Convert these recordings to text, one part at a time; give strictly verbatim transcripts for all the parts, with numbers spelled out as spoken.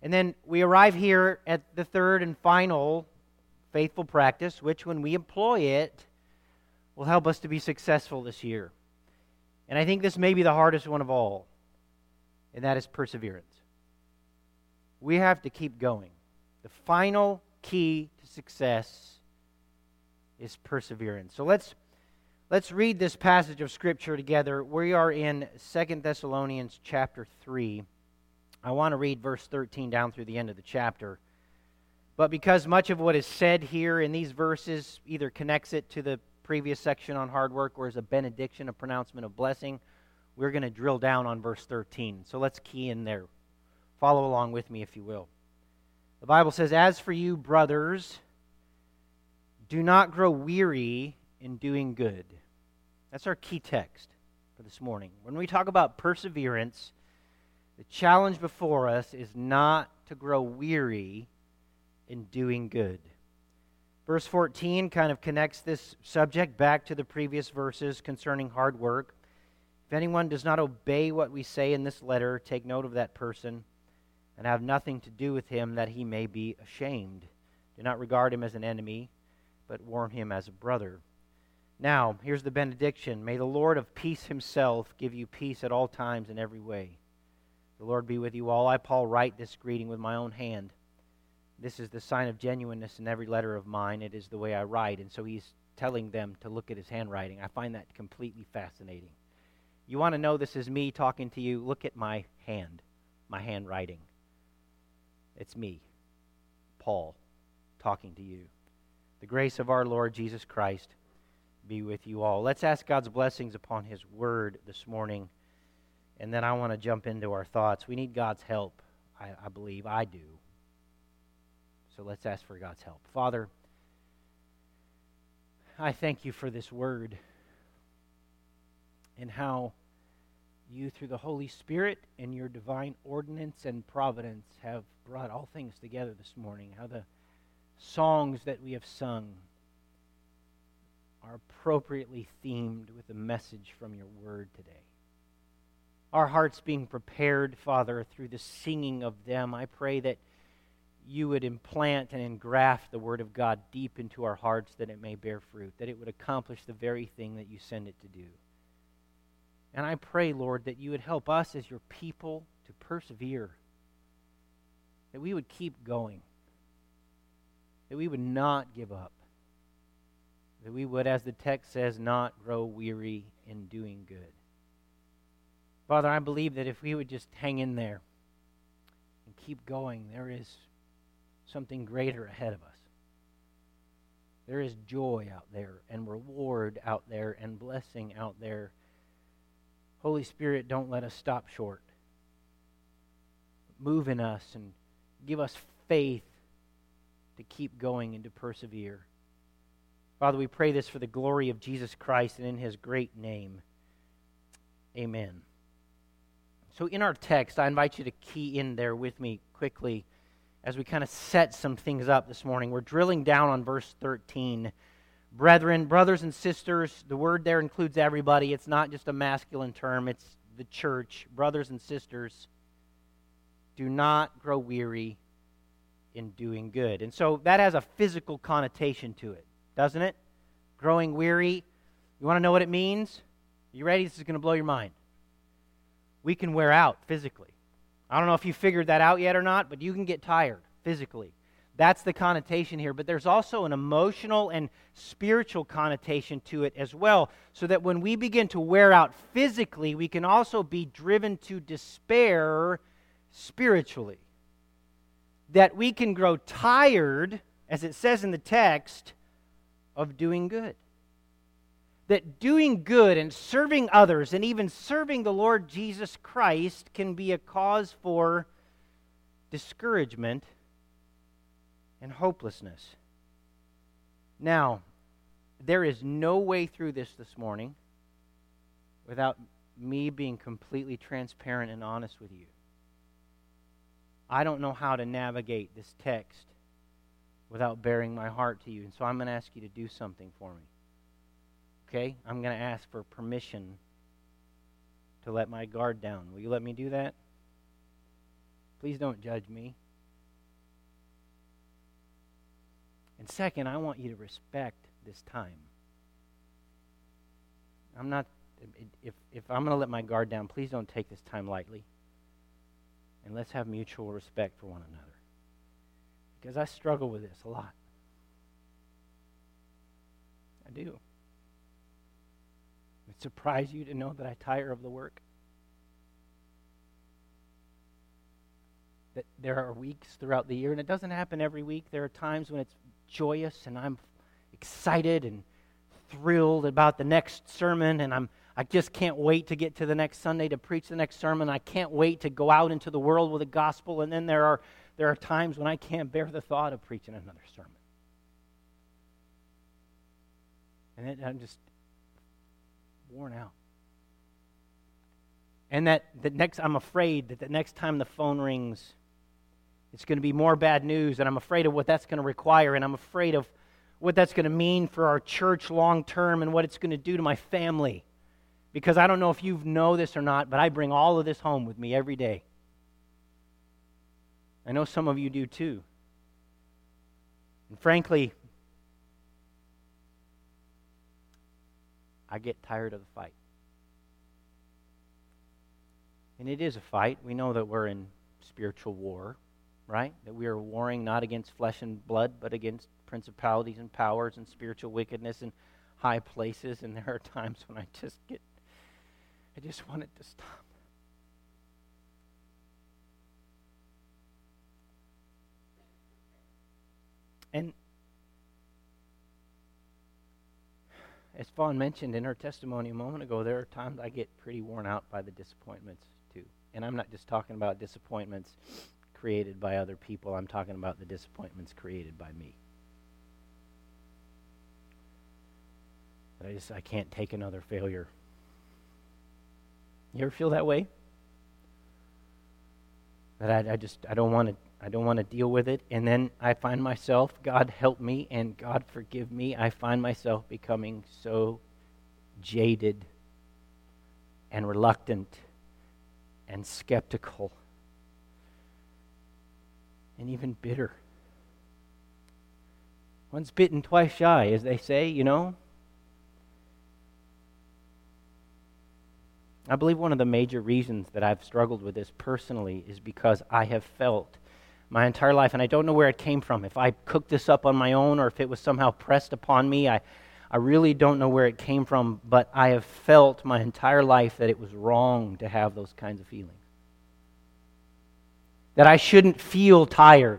And then we arrive here at the third and final faithful practice, which when we employ it, will help us to be successful this year. And I think this may be the hardest one of all, and that is perseverance. We have to keep going. The final key to success is perseverance. So let's let's read this passage of Scripture together. We are in Second Thessalonians chapter three. I want to read verse thirteen down through the end of the chapter. But because much of what is said here in these verses either connects it to the previous section on hard work or is a benediction, a pronouncement of blessing, we're going to drill down on verse thirteen. So let's key in there. Follow along with me, if you will. The Bible says, "As for you, brothers, do not grow weary in doing good." That's our key text for this morning. When we talk about perseverance, the challenge before us is not to grow weary in doing good. Verse fourteen kind of connects this subject back to the previous verses concerning hard work. "If anyone does not obey what we say in this letter, take note of that person and have nothing to do with him, that he may be ashamed. Do not regard him as an enemy, but warn him as a brother." Now, here's the benediction. "May the Lord of peace himself give you peace at all times in every way. The Lord be with you all. I, Paul, write this greeting with my own hand. This is the sign of genuineness in every letter of mine. It is the way I write." And so he's telling them to look at his handwriting. I find that completely fascinating. You want to know this is me talking to you? Look at my hand, my handwriting. It's me, Paul, talking to you. The grace of our Lord Jesus Christ be with you all. Let's ask God's blessings upon His Word this morning, and then I want to jump into our thoughts. We need God's help, I, I believe. I do. So let's ask for God's help. Father, I thank you for this Word and how you, through the Holy Spirit and your divine ordinance and providence, have brought all things together this morning. How the songs that we have sung are appropriately themed with a message from your word today. Our hearts being prepared, Father, through the singing of them, I pray that you would implant and engraft the word of God deep into our hearts, that it may bear fruit, that it would accomplish the very thing that you send it to do. And I pray, Lord, that you would help us as your people to persevere, that we would keep going, that we would not give up, that we would, as the text says, not grow weary in doing good. Father, I believe that if we would just hang in there and keep going, there is something greater ahead of us. There is joy out there and reward out there and blessing out there. Holy Spirit, don't let us stop short. Move in us and give us faith to keep going and to persevere. Father, we pray this for the glory of Jesus Christ and in His great name. Amen. So in our text, I invite you to key in there with me quickly as we kind of set some things up this morning. We're drilling down on verse thirteen. Brethren, brothers and sisters, the word there includes everybody. It's not just a masculine term, it's the church. Brothers and sisters, do not grow weary in doing good. And so that has a physical connotation to it, doesn't it? Growing weary. You want to know what it means? You ready? This is going to blow your mind. We can wear out physically. I don't know if you figured that out yet or not, but you can get tired physically. That's the connotation here. But there's also an emotional and spiritual connotation to it as well, so that when we begin to wear out physically, we can also be driven to despair spiritually. That we can grow tired, as it says in the text, of doing good. That doing good and serving others and even serving the Lord Jesus Christ can be a cause for discouragement and hopelessness. Now, there is no way through this this morning without me being completely transparent and honest with you. I don't know how to navigate this text without bearing my heart to you, and so I'm going to ask you to do something for me. Okay? I'm going to ask for permission to let my guard down. Will you let me do that? Please don't judge me. And second, I want you to respect this time. I'm not, if, if I'm going to let my guard down, please don't take this time lightly. And let's have mutual respect for one another. Because I struggle with this a lot. I do. It surprise you to know that I tire of the work? That there are weeks throughout the year, and it doesn't happen every week. There are times when it's joyous and I'm excited and thrilled about the next sermon, and I'm I just can't wait to get to the next Sunday to preach the next sermon. I can't wait to go out into the world with the gospel. And then there are there are times when I can't bear the thought of preaching another sermon. And it, I'm just worn out. And that the next, I'm afraid that the next time the phone rings, it's going to be more bad news, and I'm afraid of what that's going to require, and I'm afraid of what that's going to mean for our church long term and what it's going to do to my family. Because I don't know if you know this or not, but I bring all of this home with me every day. I know some of you do too. And frankly, I get tired of the fight. And it is a fight. We know that we're in spiritual war, right? That we are warring not against flesh and blood, but against principalities and powers and spiritual wickedness in high places. And there are times when I just get, I just want it to stop. And as Fawn mentioned in her testimony a moment ago, there are times I get pretty worn out by the disappointments too. And I'm not just talking about disappointments created by other people. I'm talking about the disappointments created by me. But I just, I can't take another failure. You ever feel that way? That I, I just, I don't want to, I don't want to deal with it. And then I find myself, God help me and God forgive me, I find myself becoming so jaded and reluctant and skeptical and even bitter. Once bitten, twice shy, as they say, you know. I believe one of the major reasons that I've struggled with this personally is because I have felt my entire life, and I don't know where it came from. If I cooked this up on my own or if it was somehow pressed upon me, I, I really don't know where it came from, but I have felt my entire life that it was wrong to have those kinds of feelings. That I shouldn't feel tired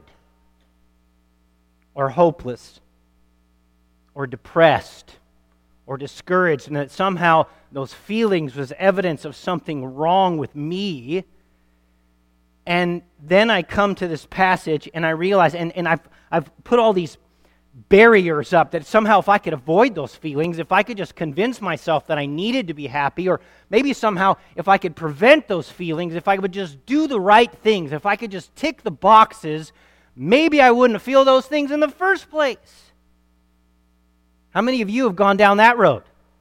or hopeless or depressed or discouraged, and that somehow those feelings was evidence of something wrong with me. And then I come to this passage and I realize, and, and I've, I've put all these barriers up that somehow if I could avoid those feelings, if I could just convince myself that I needed to be happy, or maybe somehow if I could prevent those feelings, if I would just do the right things, if I could just tick the boxes, maybe I wouldn't feel those things in the first place. How many of you have gone down that road?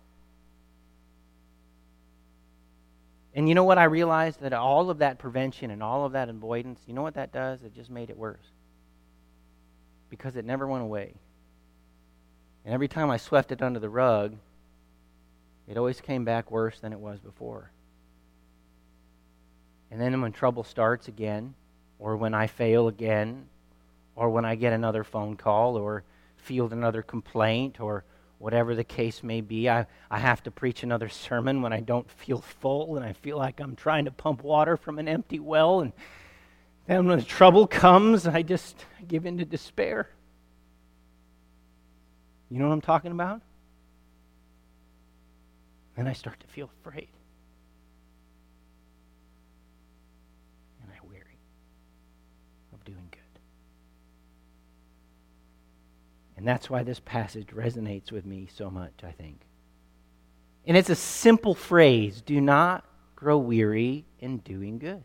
And you know what I realized? That all of that prevention and all of that avoidance, you know what that does? It just made it worse. Because it never went away. And every time I swept it under the rug, it always came back worse than it was before. And then when trouble starts again, or when I fail again, or when I get another phone call, or field another complaint, or whatever the case may be, I, I have to preach another sermon when I don't feel full and I feel like I'm trying to pump water from an empty well. And then when the trouble comes, I just give in to despair. You know what I'm talking about? Then I start to feel afraid. And I weary of doing good. And that's why this passage resonates with me so much, I think. And it's a simple phrase, do not grow weary in doing good.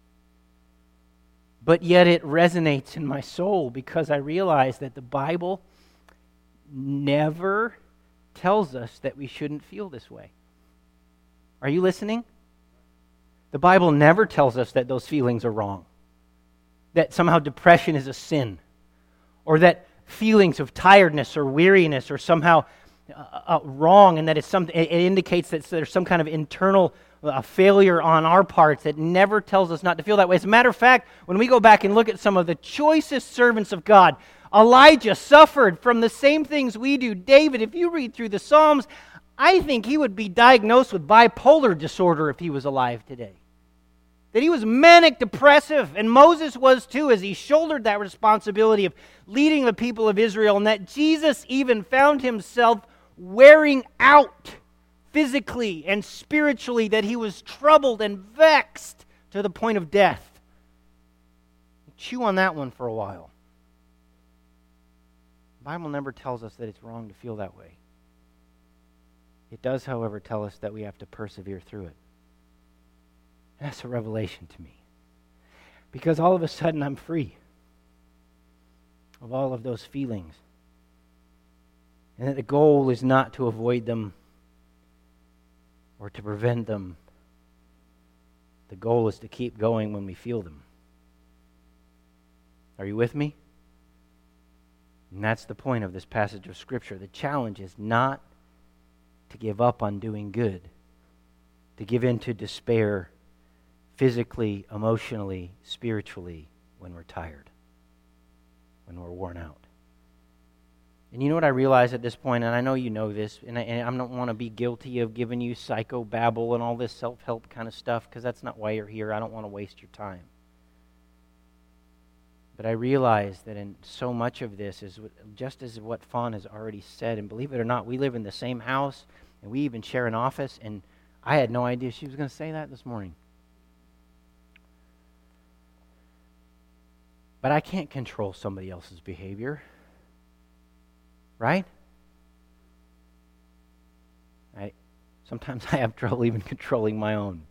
But yet it resonates in my soul because I realize that the Bible never tells us that we shouldn't feel this way. Are you listening? The Bible never tells us that those feelings are wrong. That somehow depression is a sin. Or that feelings of tiredness or weariness or somehow uh, uh, wrong, and that it's some, it indicates that there's some kind of internal uh, failure on our parts that never tells us not to feel that way. As a matter of fact, when we go back and look at some of the choicest servants of God, Elijah suffered from the same things we do. David, if you read through the Psalms, I think he would be diagnosed with bipolar disorder if he was alive today. That he was manic depressive, and Moses was too, as he shouldered that responsibility of leading the people of Israel, and that Jesus even found himself wearing out physically and spiritually, that he was troubled and vexed to the point of death. Chew on that one for a while. The Bible never tells us that it's wrong to feel that way. It does, however, tell us that we have to persevere through it. And that's a revelation to me. Because all of a sudden I'm free of all of those feelings. And that the goal is not to avoid them or to prevent them. The goal is to keep going when we feel them. Are you with me? And that's the point of this passage of Scripture. The challenge is not to give up on doing good, to give in to despair physically, emotionally, spiritually when we're tired, when we're worn out. And you know what I realize at this point, and I know you know this, and I, and I don't want to be guilty of giving you psychobabble and all this self-help kind of stuff, because that's not why you're here. I don't want to waste your time. But I realize that in so much of this is just as what Fawn has already said, and believe it or not, we live in the same house, and we even share an office, and I had no idea she was going to say that this morning. But I can't control somebody else's behavior. Right? I sometimes I have trouble even controlling my own.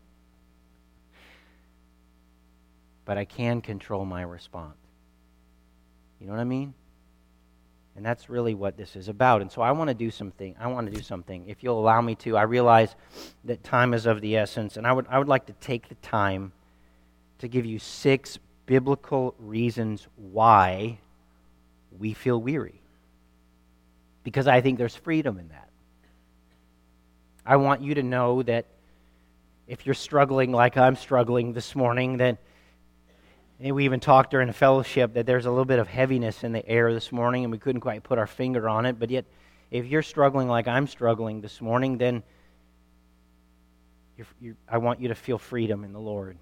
But I can control my response. You know what I mean? And that's really what this is about. And so I want to do something. I want to do something. If you'll allow me to, I realize that time is of the essence, and I would I would like to take the time to give you six biblical reasons why we feel weary. Because I think there's freedom in that. I want you to know that if you're struggling like I'm struggling this morning, that and we even talked during the fellowship that there's a little bit of heaviness in the air this morning, and we couldn't quite put our finger on it. But yet, if you're struggling like I'm struggling this morning, then you're, you're, I want you to feel freedom in the Lord.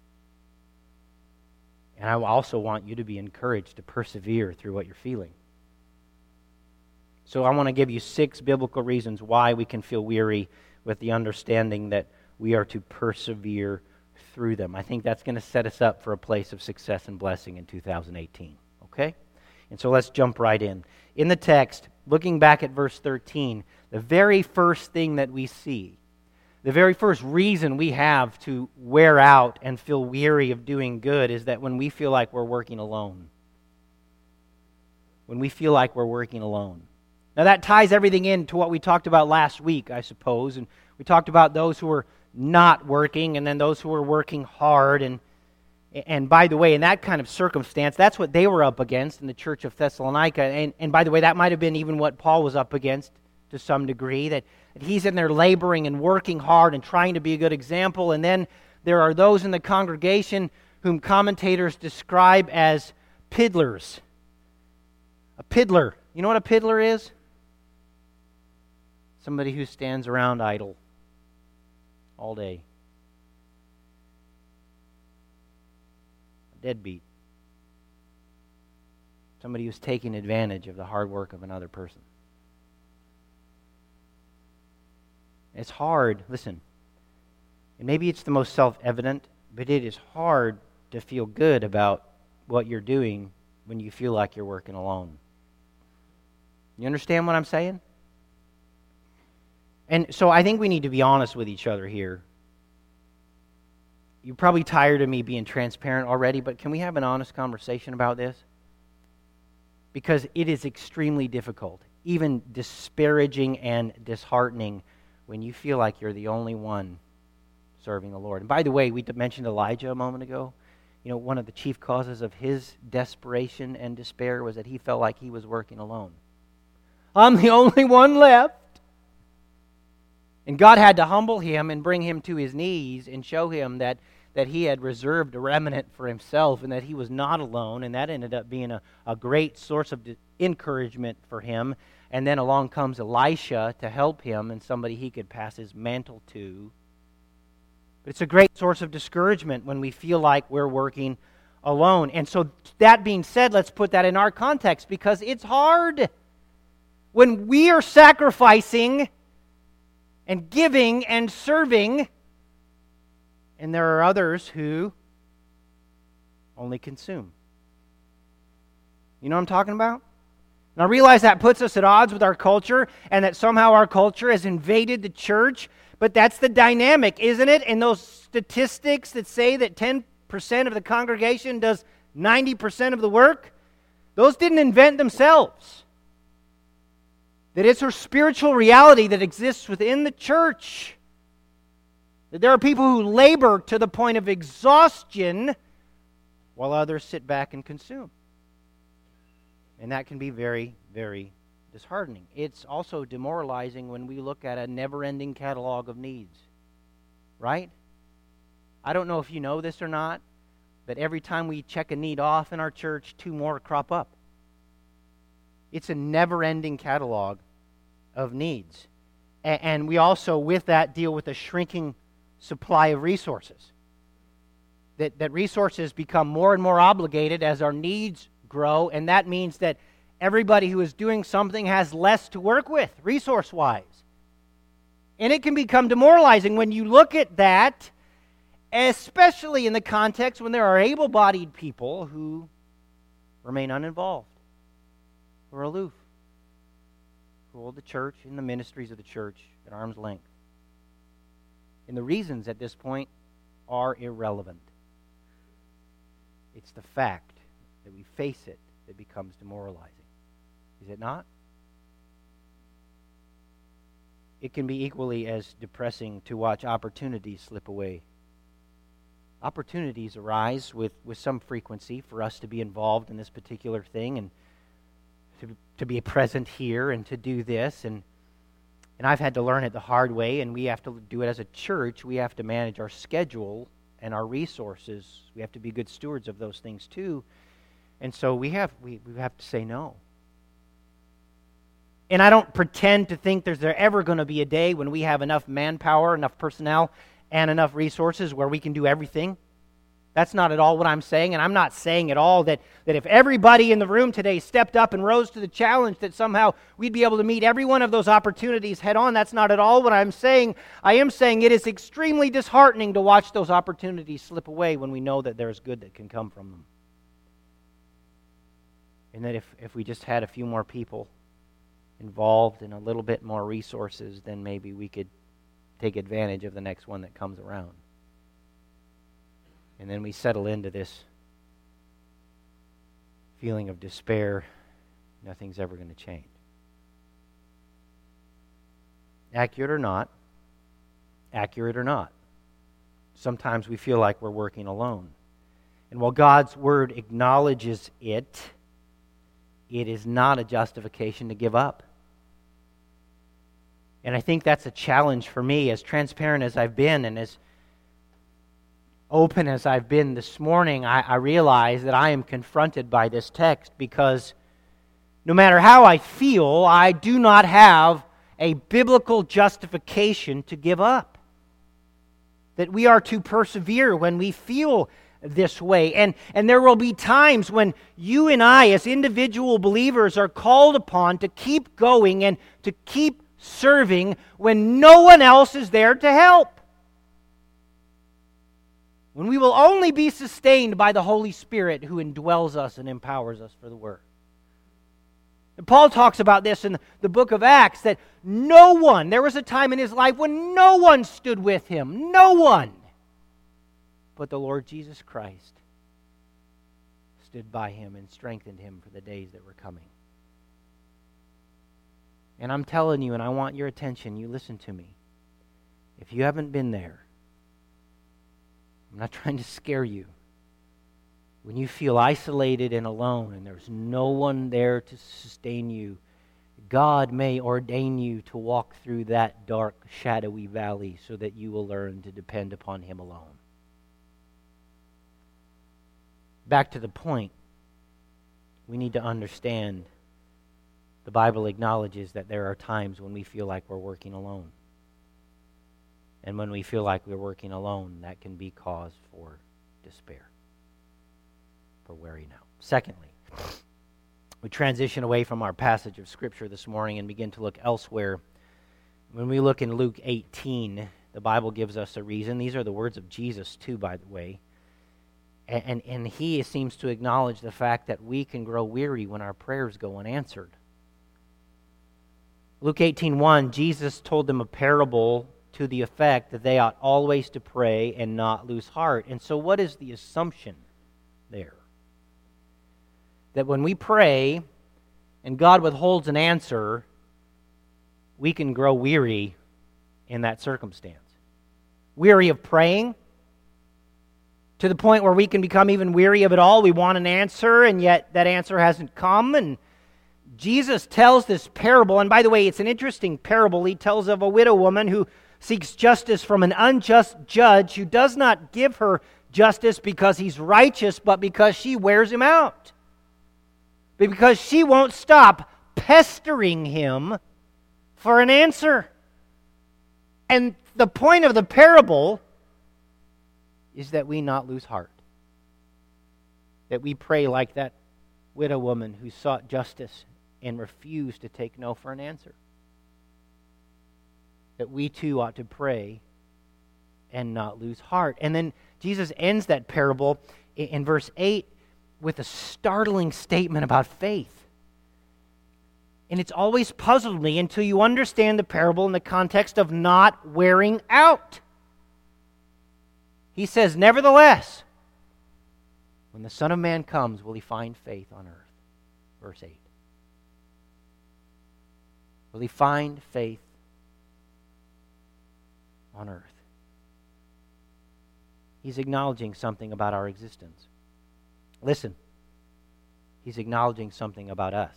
And I also want you to be encouraged to persevere through what you're feeling. So I want to give you six biblical reasons why we can feel weary, with the understanding that we are to persevere through them. I think that's going to set us up for a place of success and blessing in two thousand eighteen. Okay? And so let's jump right in. In the text, looking back at verse thirteen, the very first thing that we see, the very first reason we have to wear out and feel weary of doing good is that when we feel like we're working alone. When we feel like we're working alone. Now that ties everything into what we talked about last week, I suppose. And we talked about those who were not working and then those who were working hard. And and by the way, in that kind of circumstance, that's what they were up against in the church of Thessalonica. And, and by the way, that might have been even what Paul was up against to some degree, that, that he's in there laboring and working hard and trying to be a good example. And then there are those in the congregation whom commentators describe as piddlers. A piddler. You know what a piddler is? Somebody who stands around idle all day. A deadbeat. Somebody who's taking advantage of the hard work of another person. It's hard, listen, and maybe it's the most self-evident, but it is hard to feel good about what you're doing when you feel like you're working alone. You understand what I'm saying? And so I think we need to be honest with each other here. You're probably tired of me being transparent already, but can we have an honest conversation about this? Because it is extremely difficult, even disparaging and disheartening, when you feel like you're the only one serving the Lord. And by the way, we mentioned Elijah a moment ago. you know, one of the chief causes of his desperation and despair was that he felt like he was working alone. I'm the only one left. And God had to humble him and bring him to his knees and show him that, that he had reserved a remnant for himself and that he was not alone. And that ended up being a, a great source of encouragement for him. And then along comes Elisha to help him and somebody he could pass his mantle to. But it's a great source of discouragement when we feel like we're working alone. And so that being said, let's put that in our context because it's hard. When we are sacrificing and giving and serving, and there are others who only consume. You know what I'm talking about? And I realize that puts us at odds with our culture and that somehow our culture has invaded the church, but that's the dynamic, isn't it? And those statistics that say that ten percent of the congregation does ninety percent of the work, those didn't invent themselves. That it's a spiritual reality that exists within the church. That there are people who labor to the point of exhaustion while others sit back and consume. And that can be very, very disheartening. It's also demoralizing when we look at a never-ending catalog of needs. Right? I don't know if you know this or not, but every time we check a need off in our church, two more crop up. It's a never-ending catalog of needs. And we also, with that, deal with a shrinking supply of resources. That, that resources become more and more obligated as our needs grow, and that means that everybody who is doing something has less to work with, resource-wise. And it can become demoralizing when you look at that, especially in the context when there are able-bodied people who remain uninvolved or aloof, who hold the church and the ministries of the church at arm's length. And the reasons at this point are irrelevant. It's the fact that we face it that becomes demoralizing. Is it not? It can be equally as depressing to watch opportunities slip away. Opportunities arise with, with some frequency for us to be involved in this particular thing and to, to be present here and to do this. And, and I've had to learn it the hard way, and we have to do it as a church. We have to manage our schedule and our resources. We have to be good stewards of those things too. And so we have we, we have to say no. And I don't pretend to think there's there ever going to be a day when we have enough manpower, enough personnel, and enough resources where we can do everything. That's not at all what I'm saying, and I'm not saying at all that, that if everybody in the room today stepped up and rose to the challenge that somehow we'd be able to meet every one of those opportunities head on. That's not at all what I'm saying. I am saying it is extremely disheartening to watch those opportunities slip away when we know that there's good that can come from them. And that if, if we just had a few more people involved and a little bit more resources, then maybe we could take advantage of the next one that comes around. And then we settle into this feeling of despair. Nothing's ever going to change. Accurate or not, accurate or not, sometimes we feel like we're working alone. And while God's Word acknowledges it, it is not a justification to give up. And I think that's a challenge for me, as transparent as I've been and as open as I've been this morning. I, I realize that I am confronted by this text because no matter how I feel, I do not have a biblical justification to give up. That we are to persevere when we feel this way. And, and there will be times when you and I, as individual believers, are called upon to keep going and to keep serving when no one else is there to help. When we will only be sustained by the Holy Spirit who indwells us and empowers us for the work. And Paul talks about this in the book of Acts, that no one, there was a time in his life when no one stood with him. No one. But the Lord Jesus Christ stood by him and strengthened him for the days that were coming. And I'm telling you, and I want your attention, you listen to me. If you haven't been there, I'm not trying to scare you. when you feel isolated and alone and there's no one there to sustain you, God may ordain you to walk through that dark, shadowy valley so that you will learn to depend upon Him alone. Back to the point, we need to understand the Bible acknowledges that there are times when we feel like we're working alone. And when we feel like we're working alone, that can be cause for despair, for wearing out. Secondly, we transition away from our passage of Scripture this morning and begin to look elsewhere. When we look in Luke eighteen, the Bible gives us a reason. These are the words of Jesus too, by the way. And, and, and He seems to acknowledge the fact that we can grow weary when our prayers go unanswered. Luke eighteen one, Jesus told them a parable to the effect that they ought always to pray and not lose heart. And so what is the assumption there? That when we pray and God withholds an answer, we can grow weary in that circumstance. Weary of praying, to the point where we can become even weary of it all. We want an answer, and yet that answer hasn't come. And Jesus tells this parable, and by the way, it's an interesting parable. He tells of a widow woman who seeks justice from an unjust judge who does not give her justice because he's righteous, but because she wears him out. Because she won't stop pestering him for an answer. And the point of the parable is that we not lose heart. That we pray like that widow woman who sought justice and refused to take no for an answer. That we too ought to pray and not lose heart. And then Jesus ends that parable in verse eight with a startling statement about faith. And it's always puzzled me until you understand the parable in the context of not wearing out. He says, nevertheless, when the Son of Man comes, will He find faith on earth? Verse eight. Will He find faith on earth? He's acknowledging something about our existence. Listen, He's acknowledging something about us.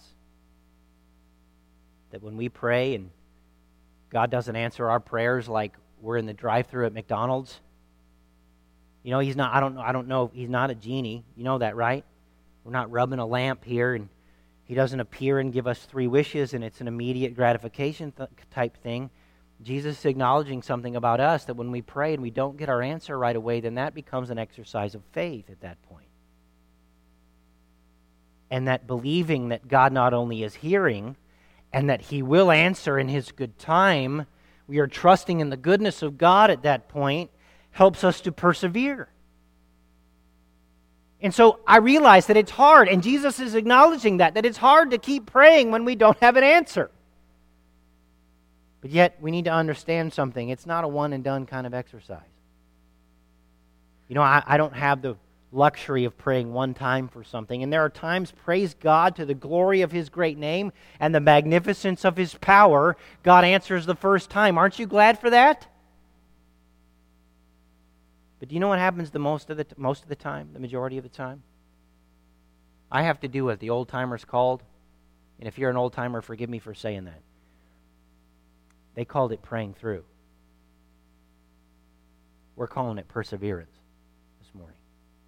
That when we pray and God doesn't answer our prayers like we're in the drive-thru at McDonald's, you know, He's not, I don't know, I don't know, He's not a genie. You know that, right? We're not rubbing a lamp here and He doesn't appear and give us three wishes and it's an immediate gratification th- type thing. Jesus is acknowledging something about us, that when we pray and we don't get our answer right away, then that becomes an exercise of faith at that point. And that believing that God not only is hearing and that He will answer in His good time, we are trusting in the goodness of God at that point, helps us to persevere. And so I realize that it's hard, and Jesus is acknowledging that, that it's hard to keep praying when we don't have an answer. But yet, we need to understand something. It's not a one-and-done kind of exercise. You know, I, I don't have the luxury of praying one time for something. And there are times, praise God, to the glory of His great name and the magnificence of His power, God answers the first time. Aren't you glad for that? But do you know what happens the most of the most of the time, the majority of the time? I have to do what the old-timers called, and if you're an old-timer, forgive me for saying that. They called it praying through. We're calling it perseverance this morning.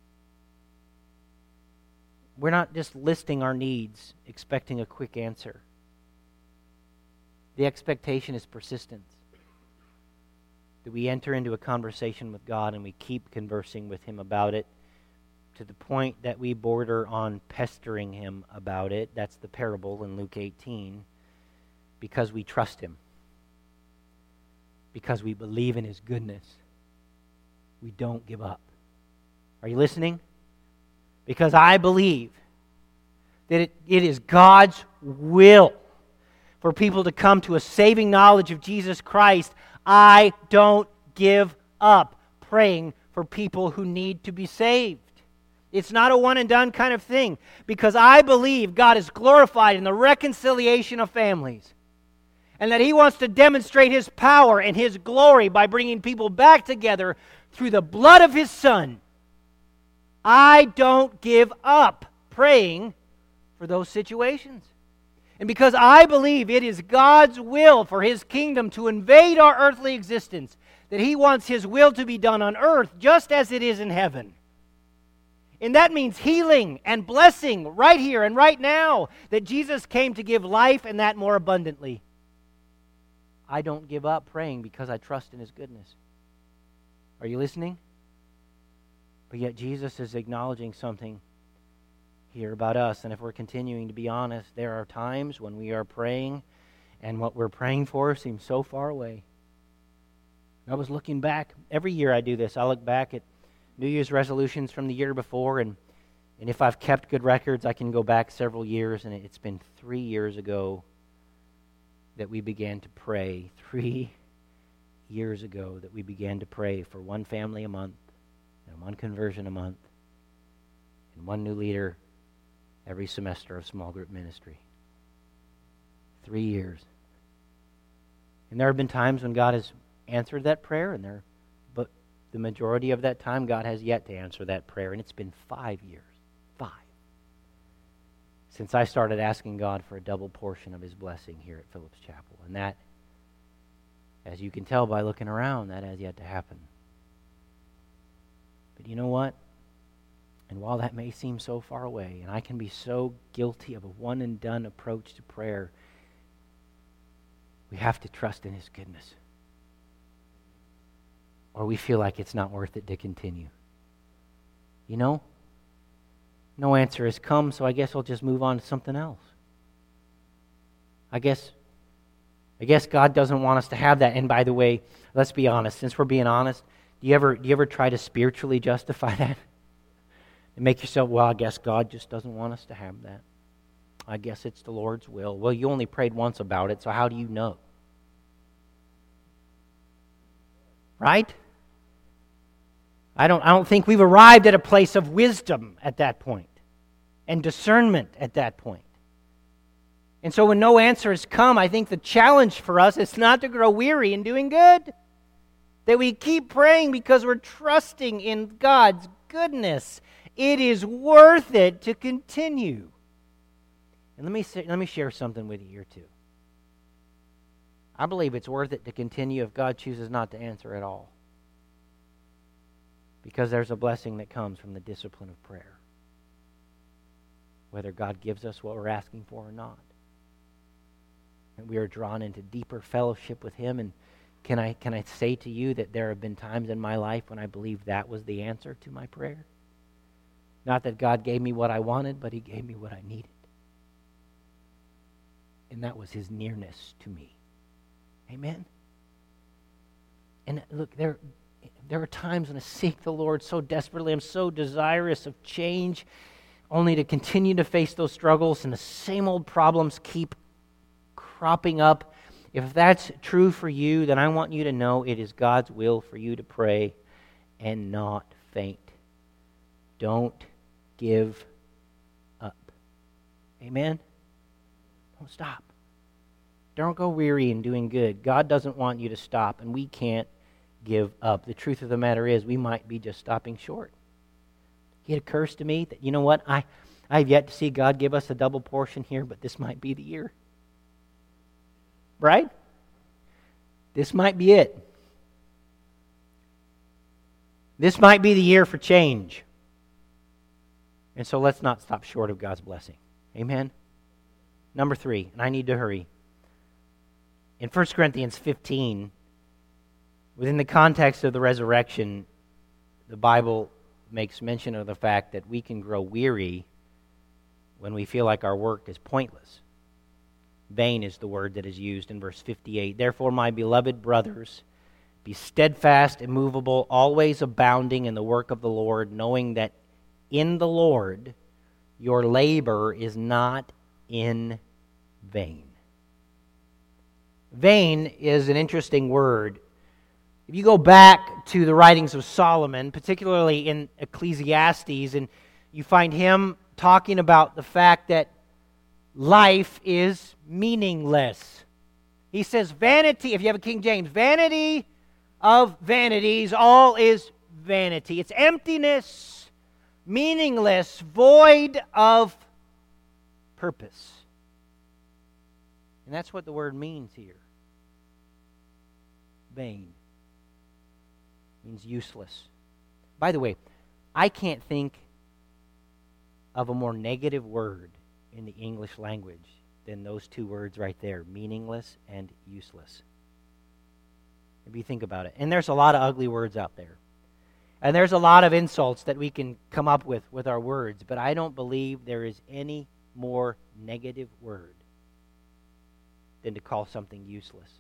We're not just listing our needs, expecting a quick answer. The expectation is persistence. That we enter into a conversation with God and we keep conversing with Him about it to the point that we border on pestering Him about it. That's the parable in Luke eighteen. Because we trust Him. Because we believe in His goodness. We don't give up. Are you listening? Because I believe that it, it is God's will for people to come to a saving knowledge of Jesus Christ. I don't give up praying for people who need to be saved. It's not a one-and-done kind of thing, because I believe God is glorified in the reconciliation of families, and that He wants to demonstrate His power and His glory by bringing people back together through the blood of His Son. I don't give up praying for those situations. And because I believe it is God's will for His kingdom to invade our earthly existence, that He wants His will to be done on earth just as it is in heaven. And that means healing and blessing right here and right now, that Jesus came to give life and that more abundantly. I don't give up praying because I trust in His goodness. Are you listening? But yet Jesus is acknowledging something here about us. And if we're continuing to be honest, there are times when we are praying and what we're praying for seems so far away. I was looking back. Every year I do this. I look back at New Year's resolutions from the year before, and, and if I've kept good records, I can go back several years, and it's been three years ago that we began to pray. Three years ago that we began to pray for one family a month, and one conversion a month, and one new leader every semester of small group ministry. Three years. And there have been times when God has answered that prayer, and there, but the majority of that time God has yet to answer that prayer, and it's been five years, five, since I started asking God for a double portion of His blessing here at Phillips Chapel. And that, as you can tell by looking around, that has yet to happen. But you know what? And while that may seem so far away, and I can be so guilty of a one-and-done approach to prayer, we have to trust in His goodness, or we feel like it's not worth it to continue. You know? No answer has come, so I guess I'll just move on to something else. I guess I guess God doesn't want us to have that. And by the way, let's be honest, since we're being honest, do you ever do you ever try to spiritually justify that? And make yourself, well, I guess God just doesn't want us to have that. I guess it's the Lord's will. Well, you only prayed once about it, so how do you know? Right? I don't, I don't think we've arrived at a place of wisdom at that point and discernment at that point. And so when no answer has come, I think the challenge for us is not to grow weary in doing good. That we keep praying because we're trusting in God's goodness. It is worth it to continue. And let me say, let me share something with you here too. I believe it's worth it to continue if God chooses not to answer at all. Because there's a blessing that comes from the discipline of prayer. Whether God gives us what we're asking for or not. And we are drawn into deeper fellowship with Him. And can I can I say to you that there have been times in my life when I believe that was the answer to my prayer? Not that God gave me what I wanted, but He gave me what I needed. And that was His nearness to me. Amen? And look, there, there are times when I seek the Lord so desperately. I'm so desirous of change, only to continue to face those struggles and the same old problems keep cropping up. If that's true for you, then I want you to know it is God's will for you to pray and not faint. Don't give up. Amen? Don't stop. Don't go weary in doing good. God doesn't want you to stop, and we can't give up. The truth of the matter is we might be just stopping short. It occurs to me that, you know what, I, I have yet to see God give us a double portion here, but this might be the year. Right? This might be it. This might be the year for change. And so let's not stop short of God's blessing. Amen? Number three, and I need to hurry. In First Corinthians fifteen, within the context of the resurrection, the Bible makes mention of the fact that we can grow weary when we feel like our work is pointless. Vain is the word that is used in verse fifty-eight. Therefore, my beloved brothers, be steadfast, immovable, always abounding in the work of the Lord, knowing that in the Lord your labor is not in vain. Vain is an interesting word. If you go back to the writings of Solomon, particularly in Ecclesiastes, and you find him talking about the fact that life is meaningless. He says, vanity, if you have a King James, vanity of vanities, all is vanity. It's emptiness, meaningless, void of purpose. And that's what the word means here. Vain. Means useless. By the way, I can't think of a more negative word in the English language than those two words right there, meaningless and useless. If you think about it. And there's a lot of ugly words out there. And there's a lot of insults that we can come up with with our words, but I don't believe there is any more negative word than to call something useless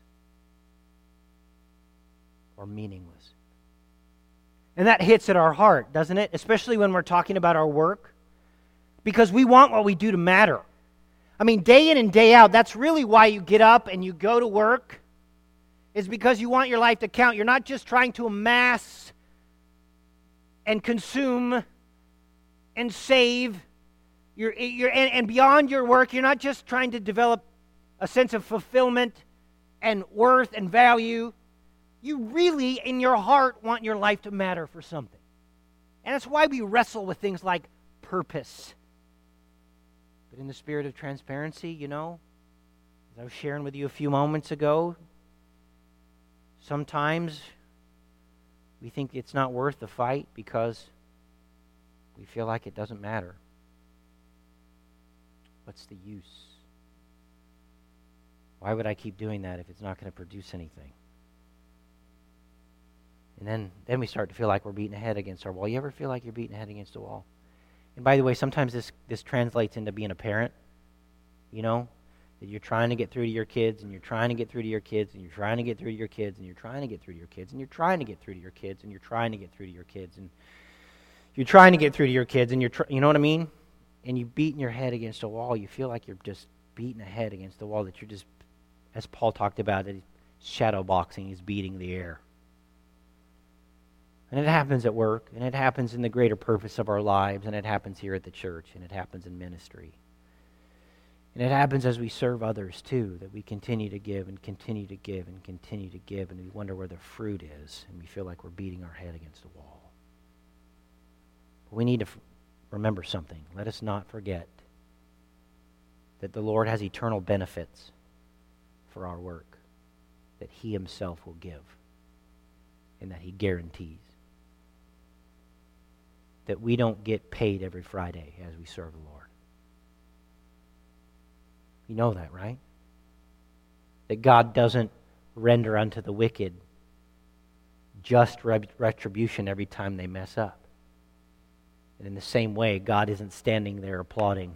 or meaningless. And that hits at our heart, doesn't it? Especially when we're talking about our work. Because we want what we do to matter. I mean, day in and day out, that's really why you get up and you go to work. Is because you want your life to count. You're not just trying to amass and consume and save. You're, you're, and, and beyond your work, you're not just trying to develop a sense of fulfillment and worth and value. You really, in your heart, want your life to matter for something. And that's why we wrestle with things like purpose. But in the spirit of transparency, you know, as I was sharing with you a few moments ago, sometimes we think it's not worth the fight because we feel like it doesn't matter. What's the use? Why would I keep doing that if it's not going to produce anything? And then, then we start to feel like we're beating a head against our wall. You ever feel like you're beating a head against a wall? And by the way, sometimes this, this translates into being a parent, you know, that you're trying to get through to your kids, and you're trying to get through to your kids, and you're trying to get through to your kids, and you're trying to get through to your kids, and you're trying to get through to your kids, and you're trying to get through to your kids, and you're trying to get through to your kids, and you're, tr- you know what I mean? And you're beating your head against a wall. You feel like you're just beating a head against the wall, that you're just, as Paul talked about, that he's shadow boxing, he's beating the air. And it happens at work, and it happens in the greater purpose of our lives, and it happens here at the church, and it happens in ministry. And it happens as we serve others too, that we continue to give and continue to give and continue to give, and we wonder where the fruit is, and we feel like we're beating our head against a wall. But we need to f- remember something. Let us not forget that the Lord has eternal benefits for our work, that He Himself will give, and that He guarantees. That we don't get paid every Friday as we serve the Lord. You know that, right? That God doesn't render unto the wicked just retribution every time they mess up. And in the same way, God isn't standing there applauding.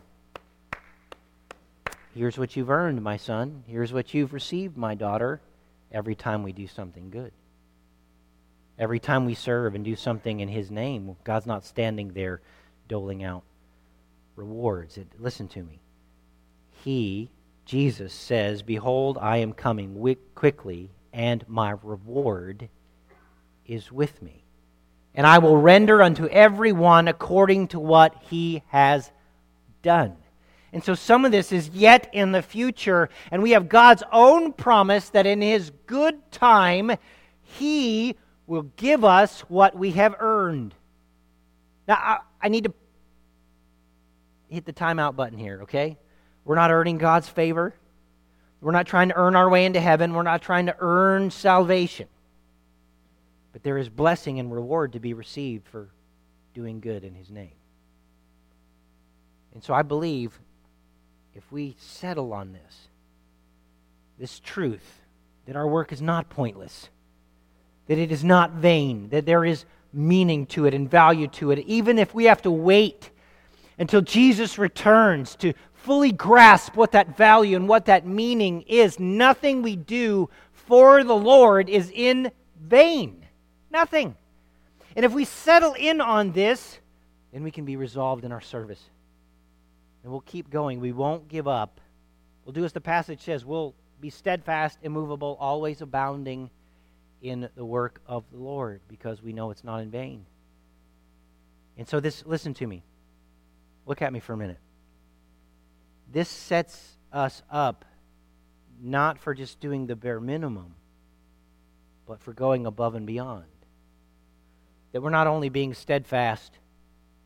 Here's what you've earned, my son. Here's what you've received, my daughter, every time we do something good. Every time we serve and do something in His name, God's not standing there doling out rewards. It, listen to me. He, Jesus, says, "Behold, I am coming wick- quickly, and my reward is with me. And I will render unto every one according to what he has done." And so some of this is yet in the future, and we have God's own promise that in His good time, He will give us what we have earned. Now, I, I need to hit the timeout button here, okay? We're not earning God's favor. We're not trying to earn our way into heaven. We're not trying to earn salvation. But there is blessing and reward to be received for doing good in His name. And so I believe if we settle on this, this truth, that our work is not pointless, that it is not vain, that there is meaning to it and value to it, even if we have to wait until Jesus returns to fully grasp what that value and what that meaning is. Nothing we do for the Lord is in vain. Nothing. And if we settle in on this, then we can be resolved in our service. And we'll keep going. We won't give up. We'll do as the passage says. We'll be steadfast, immovable, always abounding in the work of the Lord, because we know it's not in vain. And so this, listen to me. Look at me for a minute. This sets us up not for just doing the bare minimum, but for going above and beyond. That we're not only being steadfast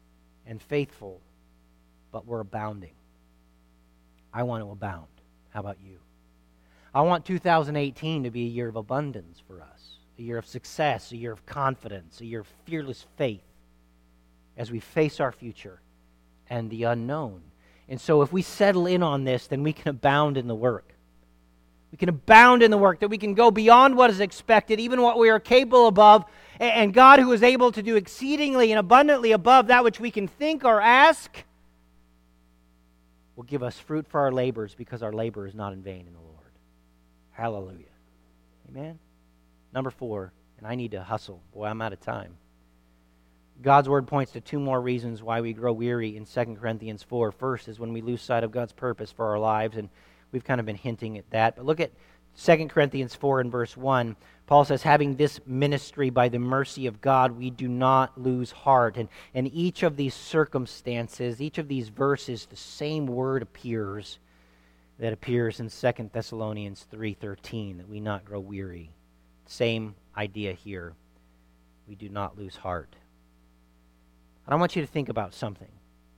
and faithful, but we're abounding. I want to abound. How about you? I want two thousand eighteen to be a year of abundance for us, a year of success, a year of confidence, a year of fearless faith as we face our future and the unknown. And so if we settle in on this, then we can abound in the work. We can abound in the work, that we can go beyond what is expected, even what we are capable of. And God, who is able to do exceedingly and abundantly above that which we can think or ask, will give us fruit for our labors, because our labor is not in vain in the Lord. Hallelujah. Amen? Number four, and I need to hustle. Boy, I'm out of time. God's Word points to two more reasons why we grow weary in Second Corinthians four. First is when we lose sight of God's purpose for our lives, and we've kind of been hinting at that. But look at Second Corinthians four and verse one. Paul says, having this ministry by the mercy of God, we do not lose heart. And in each of these circumstances, each of these verses, the same word appears that appears in Second Thessalonians three thirteen, that we not grow weary. Same idea here. We do not lose heart. And I want you to think about something.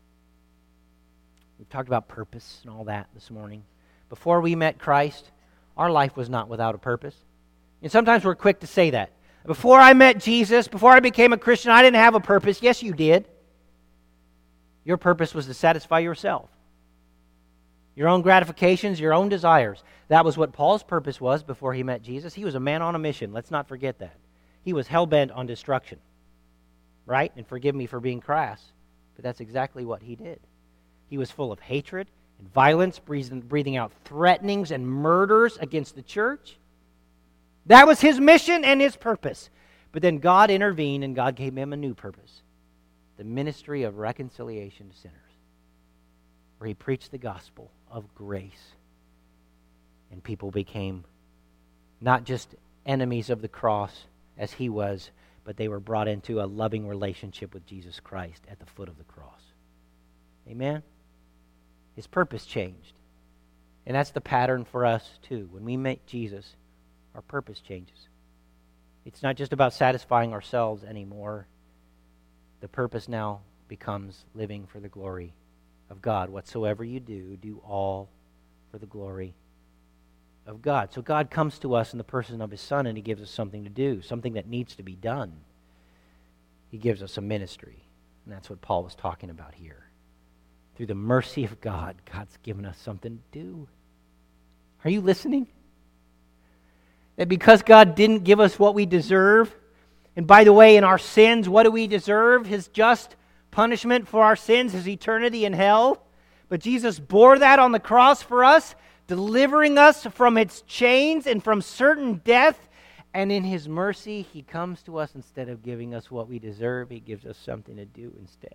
We've talked about purpose and all that this morning. Before we met Christ, our life was not without a purpose. And sometimes we're quick to say that. Before I met Jesus, before I became a Christian, I didn't have a purpose. Yes, you did. Your purpose was to satisfy yourself. Your own gratifications, your own desires. That was what Paul's purpose was before he met Jesus. He was a man on a mission. Let's not forget that. He was hell-bent on destruction. Right? And forgive me for being crass, but that's exactly what he did. He was full of hatred and violence, breathing, breathing out threatenings and murders against the church. That was his mission and his purpose. But then God intervened, and God gave him a new purpose, the ministry of reconciliation to sinners, where he preached the gospel of grace, and people became not just enemies of the cross as he was, but they were brought into a loving relationship with Jesus Christ at the foot of the cross. Amen? His purpose changed. And that's the pattern for us too. When we meet Jesus, our purpose changes. It's not just about satisfying ourselves anymore. The purpose now becomes living for the glory of God. Whatsoever you do, do all for the glory of God. So God comes to us in the person of His Son, and He gives us something to do, something that needs to be done. He gives us a ministry, and that's what Paul was talking about here. Through the mercy of God, God's given us something to do. Are you listening? That because God didn't give us what we deserve, and by the way, in our sins, what do we deserve? His just punishment for our sins is eternity in hell. But Jesus bore that on the cross for us, delivering us from its chains and from certain death. And in His mercy, He comes to us. Instead of giving us what we deserve, He gives us something to do instead.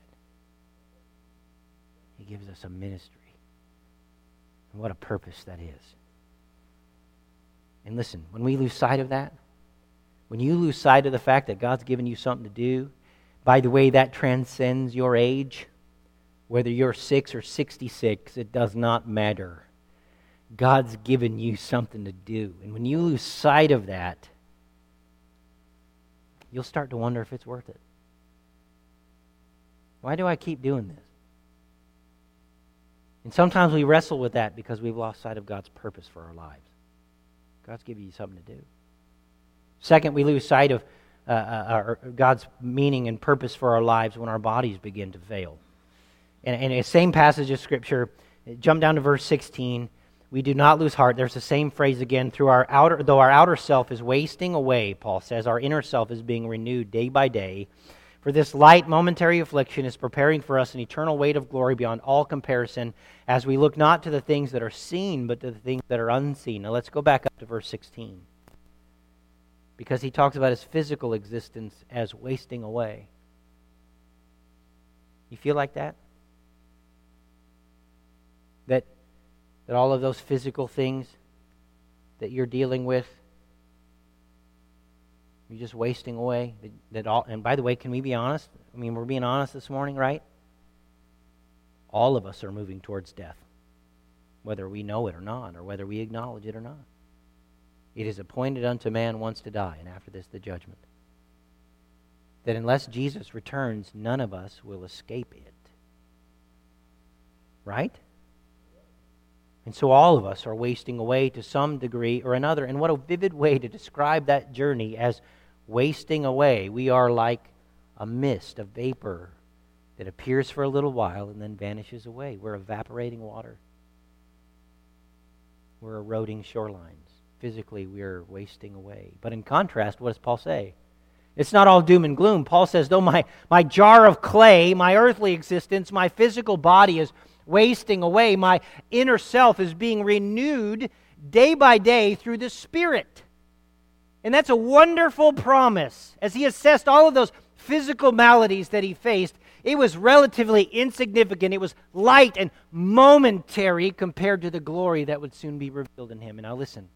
He gives us a ministry. And what a purpose that is. And listen, when we lose sight of that, when you lose sight of the fact that God's given you something to do, by the way, that transcends your age. Whether you're six or sixty-six, it does not matter. God's given you something to do. And when you lose sight of that, you'll start to wonder if it's worth it. Why do I keep doing this? And sometimes we wrestle with that because we've lost sight of God's purpose for our lives. God's given you something to do. Second, we lose sight of uh, uh, God's meaning and purpose for our lives when our bodies begin to fail. And in the same passage of Scripture, jump down to verse sixteen. We do not lose heart. There's the same phrase again. Through our outer, though our outer self is wasting away, Paul says, our inner self is being renewed day by day. For this light momentary affliction is preparing for us an eternal weight of glory beyond all comparison, as we look not to the things that are seen, but to the things that are unseen. Now let's go back up to verse sixteen. Because he talks about his physical existence as wasting away. You feel like that? That that all of those physical things that you're dealing with, you're just wasting away. That, that all, and by the way, can we be honest? I mean, we're being honest this morning, right? All of us are moving towards death, whether we know it or not, or whether we acknowledge it or not. It is appointed unto man once to die, and after this the judgment. That unless Jesus returns, none of us will escape it. right? And so all of us are wasting away to some degree or another. And what a vivid way to describe that journey as wasting away. We are like a mist, a vapor that appears for a little while and then vanishes away. We're evaporating water. We're eroding shorelines. Physically, we're wasting away. But in contrast, what does Paul say? It's not all doom and gloom. Paul says, though my, my jar of clay, my earthly existence, my physical body is wasting away, my inner self is being renewed day by day through the Spirit. And that's a wonderful promise. As he assessed all of those physical maladies that he faced, it was relatively insignificant. It was light and momentary compared to the glory that would soon be revealed in him. And now listen.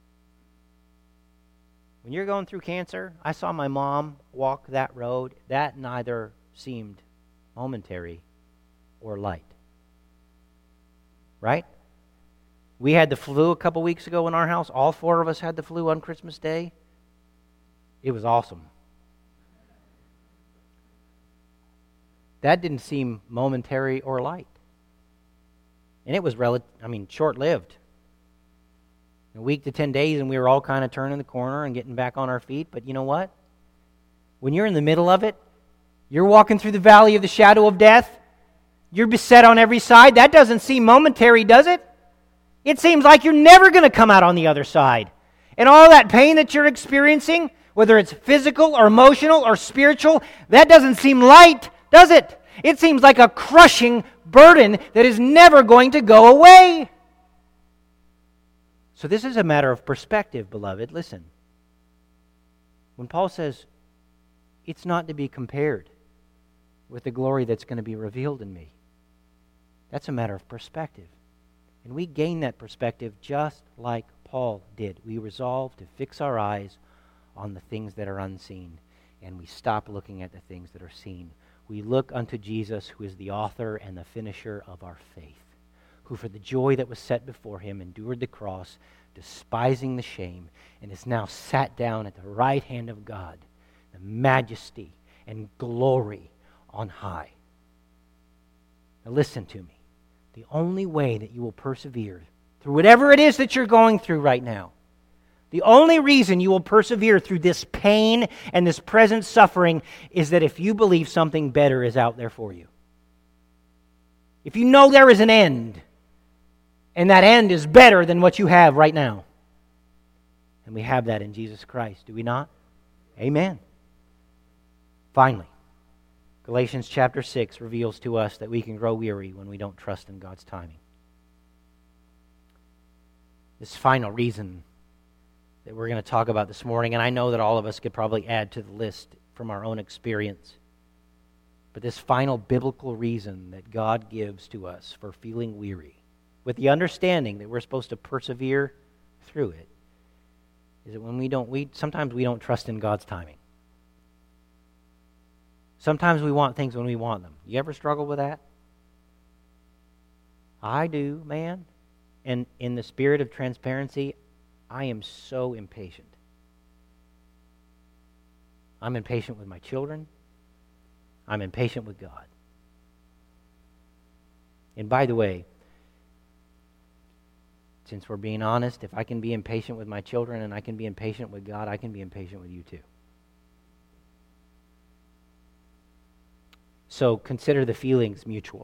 When you're going through cancer, I saw my mom walk that road. That neither seemed momentary or light. Right? We had the flu a couple weeks ago in our house. All four of us had the flu on Christmas Day. It was awesome. That didn't seem momentary or light. And it was, rel- I mean, short-lived. A week to ten days, and we were all kind of turning the corner and getting back on our feet. But you know what? When you're in the middle of it, you're walking through the valley of the shadow of death, you're beset on every side. That doesn't seem momentary, does it? It seems like you're never going to come out on the other side. And all that pain that you're experiencing, whether it's physical or emotional or spiritual, that doesn't seem light, does it? It seems like a crushing burden that is never going to go away. So this is a matter of perspective, beloved. Listen. When Paul says, it's not to be compared with the glory that's going to be revealed in me, that's a matter of perspective. And we gain that perspective just like Paul did. We resolve to fix our eyes on the things that are unseen, and we stop looking at the things that are seen. We look unto Jesus, who is the author and the finisher of our faith, who for the joy that was set before him endured the cross, despising the shame, and is now sat down at the right hand of God, the majesty and glory on high. Now listen to me. The only way that you will persevere through whatever it is that you're going through right now, the only reason you will persevere through this pain and this present suffering is that if you believe something better is out there for you. If you know there is an end, and that end is better than what you have right now. And we have that in Jesus Christ, do we not? Amen. Finally, Galatians chapter six reveals to us that we can grow weary when we don't trust in God's timing. This final reason that we're going to talk about this morning, and I know that all of us could probably add to the list from our own experience, but this final biblical reason that God gives to us for feeling weary, with the understanding that we're supposed to persevere through it, is that when we don't, we sometimes we don't trust in God's timing. Sometimes we want things when we want them. You ever struggle with that? I do, man. And in the spirit of transparency, I am so impatient. I'm impatient with my children. I'm impatient with God. And by the way, since we're being honest, if I can be impatient with my children and I can be impatient with God, I can be impatient with you too. So consider the feelings mutual.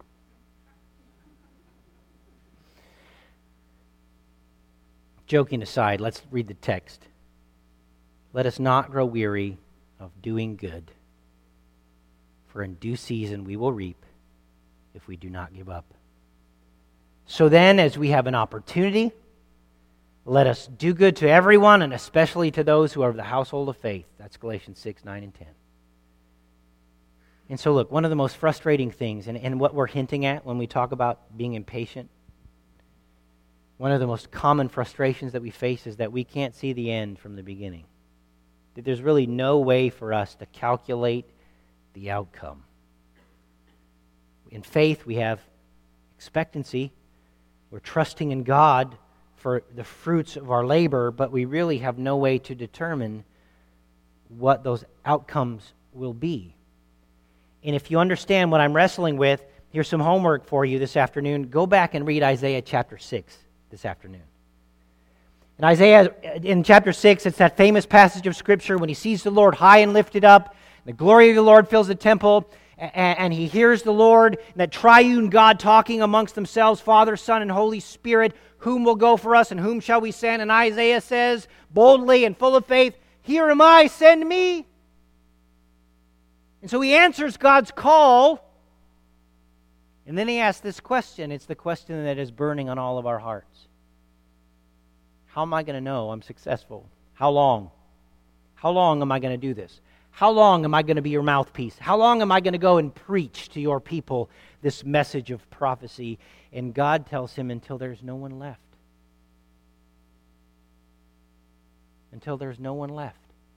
Joking aside, let's read the text. Let us not grow weary of doing good, for in due season we will reap if we do not give up. So then, as we have an opportunity, let us do good to everyone, and especially to those who are of the household of faith. That's Galatians six, nine, and ten. And so look, one of the most frustrating things, and, and what we're hinting at when we talk about being impatient, one of the most common frustrations that we face is that we can't see the end from the beginning. That there's really no way for us to calculate the outcome. In faith, we have expectancy. We're trusting in God for the fruits of our labor, but we really have no way to determine what those outcomes will be. And if you understand what I'm wrestling with, Here's some homework for you this afternoon. Go back and read Isaiah chapter six this afternoon. In Isaiah, in chapter six, it's that famous passage of Scripture when he sees the Lord high and lifted up, the glory of the Lord fills the temple, and, and he hears the Lord, and that triune God talking amongst themselves, Father, Son, and Holy Spirit, whom will go for us, and whom shall we send? And Isaiah says, boldly and full of faith, here am I, send me. And so he answers God's call, and then he asks this question. It's the question that is burning on all of our hearts. How am I going to know I'm successful? How long? How long am I going to do this? How long am I going to be your mouthpiece? How long am I going to go and preach to your people this message of prophecy? And God tells him, until there's no one left. Until there's no one left.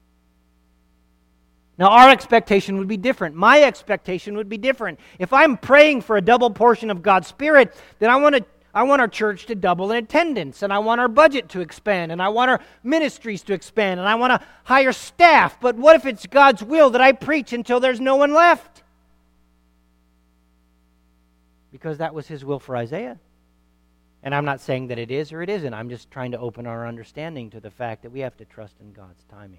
Now, our expectation would be different. My expectation would be different. If I'm praying for a double portion of God's Spirit, then I want to I want our church to double in attendance, and I want our budget to expand, and I want our ministries to expand, and I want to hire staff. But what if it's God's will that I preach until there's no one left? Because that was his will for Isaiah. And I'm not saying that it is or it isn't. I'm just trying to open our understanding to the fact that we have to trust in God's timing,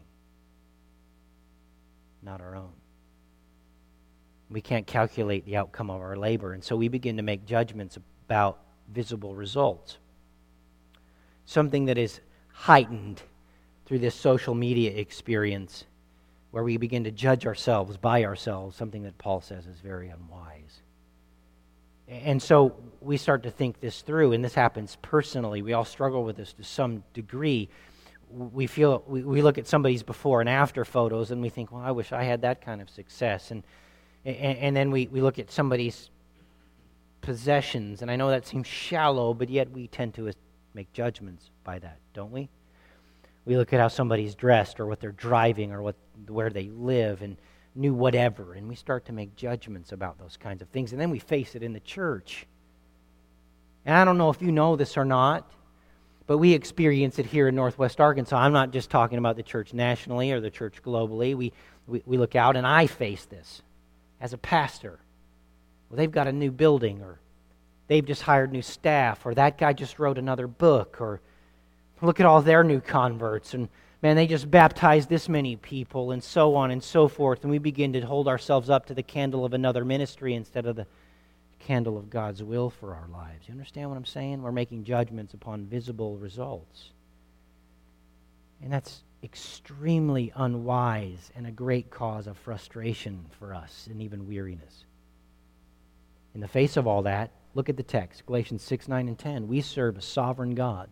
not our own. We can't calculate the outcome of our labor, and so we begin to make judgments about visible results. Something that is heightened through this social media experience where we begin to judge ourselves by ourselves, something that Paul says is very unwise. And so we start to think this through, and this happens personally. We all struggle with this to some degree. We feel we, we look at somebody's before and after photos and we think, well, I wish I had that kind of success. And and, and then we, we look at somebody's possessions, and I know that seems shallow, but yet we tend to make judgments by that, don't we? We look at how somebody's dressed or what they're driving or what where they live and new whatever, and we start to make judgments about those kinds of things, and then we face it in the church. And I don't know if you know this or not, but we experience it here in Northwest Arkansas. I'm not just talking about the church nationally or the church globally. We, we, we look out, and I face this as a pastor. Well, they've got a new building, or they've just hired new staff, or that guy just wrote another book, or look at all their new converts, and man, they just baptized this many people, and so on and so forth, and we begin to hold ourselves up to the candle of another ministry instead of the candle of God's will for our lives. You understand what I'm saying? We're making judgments upon visible results. And that's extremely unwise and a great cause of frustration for us and even weariness. In the face of all that, look at the text, Galatians six, nine, and ten. We serve a sovereign God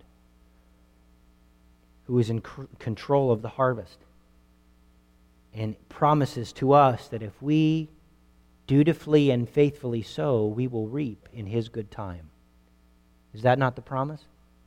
who is in c- control of the harvest and promises to us that if we dutifully and faithfully sow, we will reap in His good time. Is that not the promise?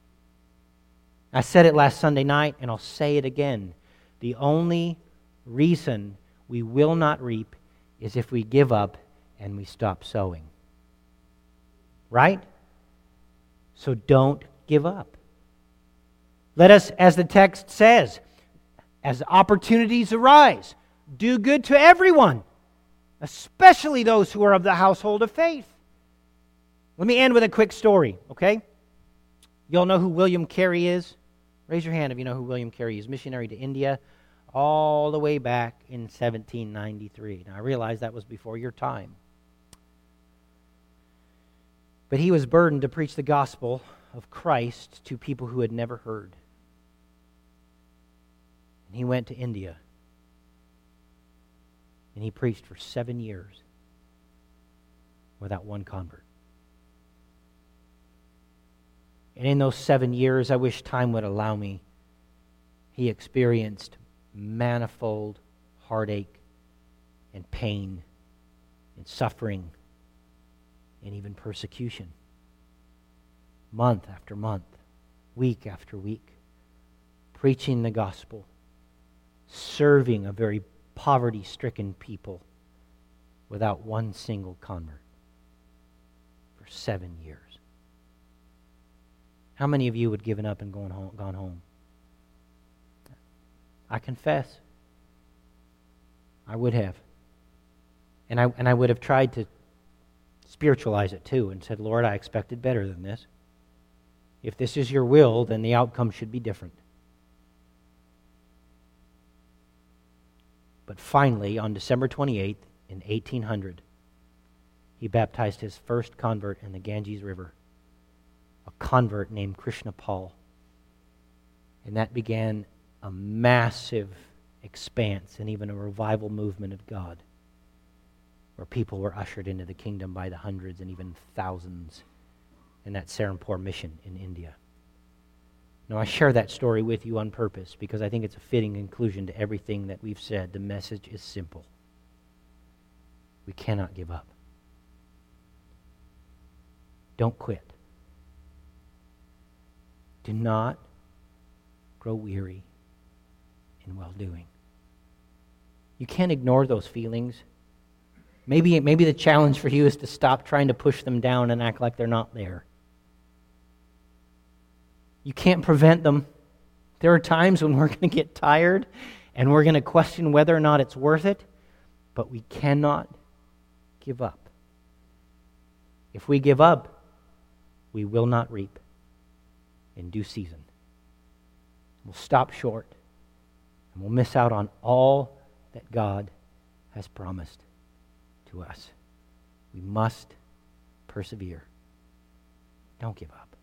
I said it last Sunday night, and I'll say it again. The only reason we will not reap is if we give up and we stop sowing. Right? So don't give up. Let us, as the text says, as opportunities arise, do good to everyone, especially those who are of the household of faith. Let me end with a quick story, okay? You all know who William Carey is? Raise your hand if you know who William Carey is. Missionary to India all the way back in seventeen ninety-three. Now, I realize that was before your time. But he was burdened to preach the gospel of Christ to people who had never heard. And he went to India. And he preached for seven years without one convert. And in those seven years, I wish time would allow me, he experienced manifold heartache and pain and suffering and even persecution. Month after month, week after week, preaching the gospel, serving a very poverty-stricken people without one single convert for seven years. How many of you would have given up and gone home, gone home? I confess, I would have. And I and I would have tried to spiritualize it too and said, Lord, I expected better than this. If this is your will, then the outcome should be different. But finally, on December twenty-eighth in eighteen hundred, he baptized his first convert in the Ganges River, a convert named Krishna Pal. And that began a massive expanse and even a revival movement of God, where people were ushered into the kingdom by the hundreds and even thousands in that Serampore mission in India. Now, I share that story with you on purpose because I think it's a fitting conclusion to everything that we've said. The message is simple. We cannot give up. Don't quit. Do not grow weary in well-doing. You can't ignore those feelings. Maybe, maybe the challenge for you is to stop trying to push them down and act like they're not there. You can't prevent them. There are times when we're going to get tired and we're going to question whether or not it's worth it, but we cannot give up. If we give up, we will not reap in due season. We'll stop short and we'll miss out on all that God has promised to us. We must persevere. Don't give up.